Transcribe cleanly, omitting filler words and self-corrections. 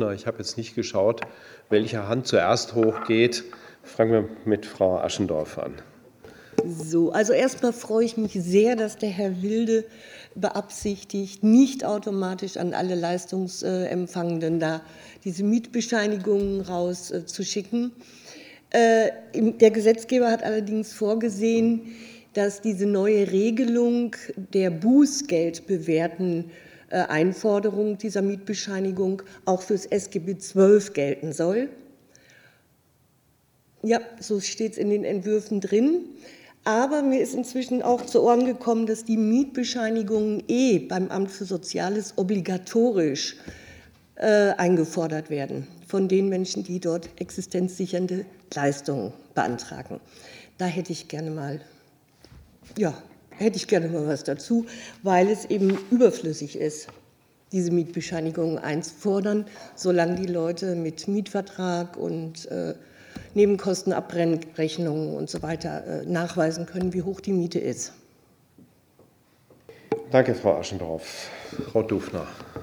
Dufner. Ich habe jetzt nicht geschaut, welche Hand zuerst hochgeht. Fangen wir mit Frau Aschendorf an. So, also erstmal freue ich mich sehr, dass der Herr Wilde beabsichtigt, nicht automatisch an alle Leistungsempfangenden da diese Mietbescheinigungen rauszuschicken. Der Gesetzgeber hat allerdings vorgesehen, dass diese neue Regelung der bußgeldbewährten Einforderung dieser Mietbescheinigung auch fürs SGB XII gelten soll. Ja, so steht es in den Entwürfen drin. Aber mir ist inzwischen auch zu Ohren gekommen, dass die Mietbescheinigungen beim Amt für Soziales obligatorisch eingefordert werden von den Menschen, die dort existenzsichernde Leistungen beantragen. Da hätte ich gerne mal was dazu, weil es eben überflüssig ist, diese Mietbescheinigungen einzufordern, solange die Leute mit Mietvertrag und Nebenkostenabrechnungen und so weiter nachweisen können, wie hoch die Miete ist. Danke, Frau Aschendorf. Frau Dufner.